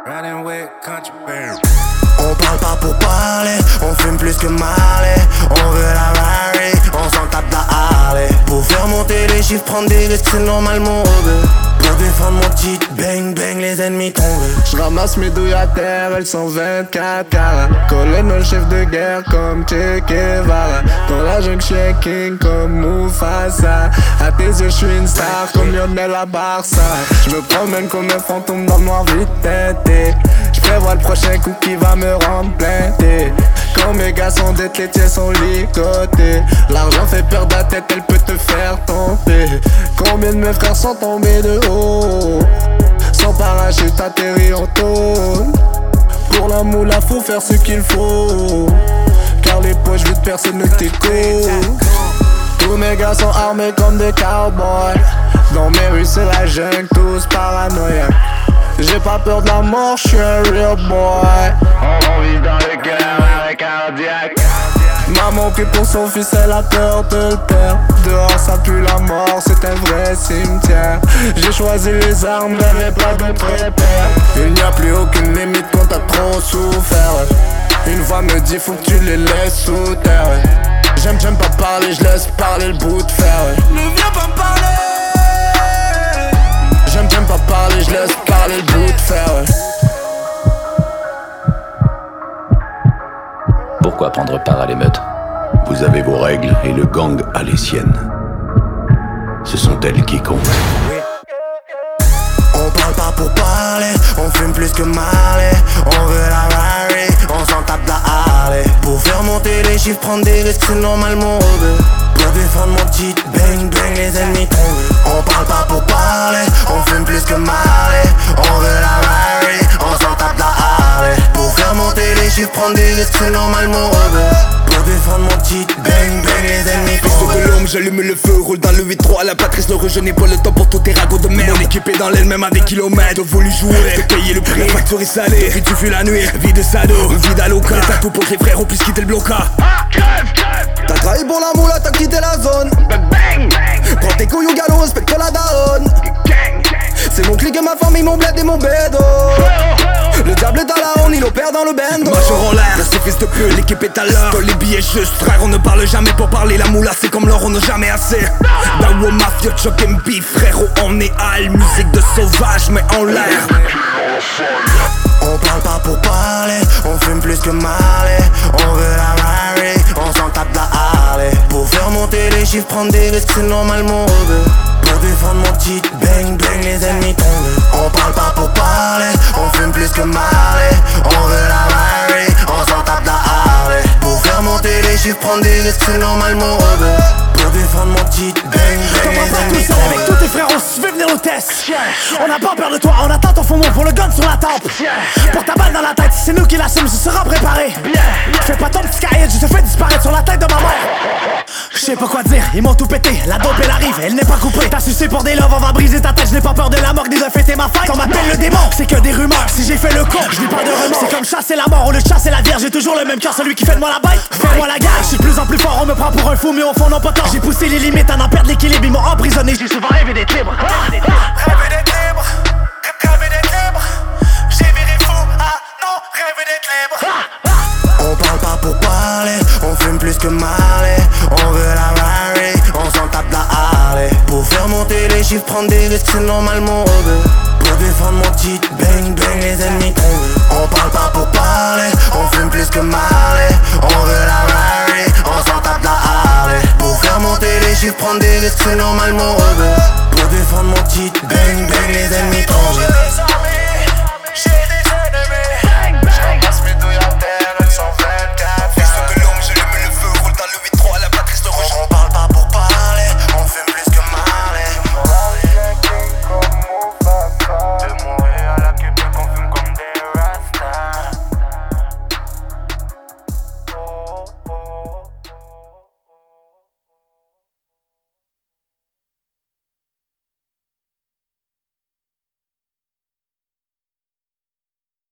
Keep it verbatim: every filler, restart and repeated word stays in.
Riding with country bear. On parle pas pour parler, on fume plus que Marley. On veut la Rari, on s'en tape la Harley. Pour faire monter les chiffres, prendre des risques, c'est normal mon rebeu. Pour défendre mon titre, bang bang, les ennemis tombent. J'ramasse mes douilles à terre, elles sont vingt-quatre carats. Colonel, chef de guerre comme Che Guevara. Dans la jungle, j'suis king comme Mufasa. À tes yeux, j'suis une star comme Lionel à Barça. J'me promène comme un fantôme dans le noir vite teinté. J'prévois le prochain coup qui va me rendre planté. Quand mes gars sont dettes, les tiens sont ligotés. L'argent fait perdre la tête, elle peut te faire tomber. Combien de mes frères sont tombés de haut? Sans parachute atterri en tôle. Pour la moula faut faire ce qu'il faut, car les poches vides personne ne t'écoute. Tous mes gars sont armés comme des cowboys. Dans mes rues c'est la jungle, tous paranoïaques. J'ai pas peur de la mort, j'suis un real boy. On vit dans le cœur, arrêt cardiaque. Maman prie pour son fils, elle a peur de le perdre. Dehors ça pue la mort, c'est un vrai cimetière. J'ai choisi les armes, j'avais pas de prépare. Il n'y a plus aucune limite quand t'as trop souffert. Une voix me dit faut que tu les laisses sous terre. J'aime, j'aime pas parler, je laisse parler le bout de fer. Ne viens pas me parler. J'aime, j'aime pas parler, je laisse parler le bout de fer. Pourquoi prendre part à l'émeute? Vous avez vos règles et le gang a les siennes. Ce sont elles qui comptent. On parle pas pour parler, on fume plus que Marley. On veut la Rari, on s'en tape la Harley. Pour faire monter les chiffres, prendre des risques, c'est normal mon rebeu. Pour défendre mon titre, bang bang, les ennemis tombent. On parle pas pour parler, on fume plus que Marley. On veut la Rari, on s'en tape la Harley. Pour faire monter les chiffres, prendre des risques, c'est normal mon rebeu. Pour défendre mon titre, bang bang, les ennemis tombent. Piste de l'homme, j'allume le feu, roule dans le huit trois à la Patrice Leroux, je n'ai pas le temps pour tous tes ragots de merde. Mon équipe est dans l'aile, même à des kilomètres. T'as voulu jouer, t'as payé le prix, la facture est salée. Puis tu fuis la nuit, vie de sado, vie d'aloca. T'as tout pour que les frères on puisse quitter le bloca. Ah, crève, crève. T'as trahi pour la moula, t'as quitté la zone. Bang, bang. Prends tes couilles au galop, respecte la daronne. Gang. C'est mon clique et ma famille, mon bled et mon bédo. Le diable est à la honte, il opère dans le bendo. Major en l'air, c'est fils de pute, l'équipe est à l'heure. Colle les billets juste, frère, on ne parle jamais pour parler. La moula, c'est comme l'or, on n'a jamais assez. Dawo, mafia, choc M P, frérot, on est hal. Musique de sauvage, mais en l'air. On parle pas pour parler, on fume plus que Marley. On veut la Rari, on s'en tape la Harley. Pour faire monter les chiffres, prendre des risques, c'est normal mon rebeu. Pour défendre mon titre, bang bang, les ennemis tombent. On parle pas pour parler, on fume plus que Marley. On veut la Rari, on s'en tape la Harley. Pour faire monter les chiffres, prendre des risques, c'est normal mon rebeu. Pour défendre mon titre, bang bang, Comment les ça ennemis tout seul avec tous tombent. tes frères, on se fait venir au test. On n'a pas peur de toi, on attend ton fond mot pour le gun sur la tempe. Pour ta balle dans la tête, c'est nous qui l'assume, ce sera préparé. Fais pas ton petit cahier, je te fais disparaître sur la tête de ma mère. Je sais pas quoi dire, ils m'ont tout pété, la dope elle arrive, elle n'est pas coupée. T'as sucé pour des loves, on va briser ta tête, je n'ai pas peur de la mort, ni de fêter ma fête. Qu'on m'appelle le démon, c'est que des rumeurs, si j'ai fait le con, je n'ai pas de remords. C'est comme chasser la mort, on le chasse et la vierge, j'ai toujours le même cœur, celui qui fait de moi la bête. Fais-moi la guerre, je suis de plus en plus fort, on me prend pour un fou, mais au fond non pas tort. J'ai poussé les limites à n'en perdre l'équilibre, ils m'ont emprisonné, j'ai souvent rêvé d'être libre. Rêver d'être libre, rêver d'être libre. J'ai viré fou, ah non, rêver d'être libre. On parle pas pour parler, on fume plus que Marley. On veut la Rari, on s'en tape la Harley. Pour faire monter les chiffres, prendre des risques, c'est normal mon rebeu. Pour défendre mon titre, bang bang, les ennemis tombent. On parle pas pour parler, on fume plus que Marley. On veut la Rari, on s'en tape la Harley. Pour faire monter les chiffres, prendre des risques, c'est normal mon rebeu. Pour défendre mon titre, bang bang, les ennemis